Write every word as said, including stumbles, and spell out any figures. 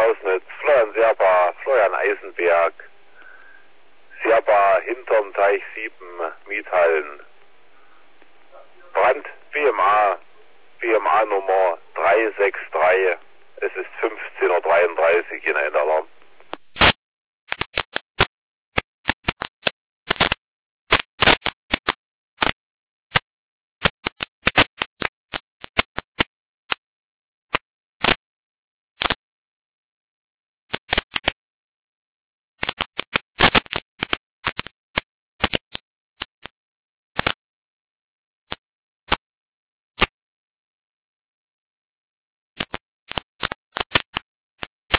Klausnitz, Florian Serba, Florian Eisenberg, Serba hinterm Teich sieben, Miethallen. Brand B M A, B M A Nummer drei sechs drei, es ist fünfzehn Uhr dreiunddreißig.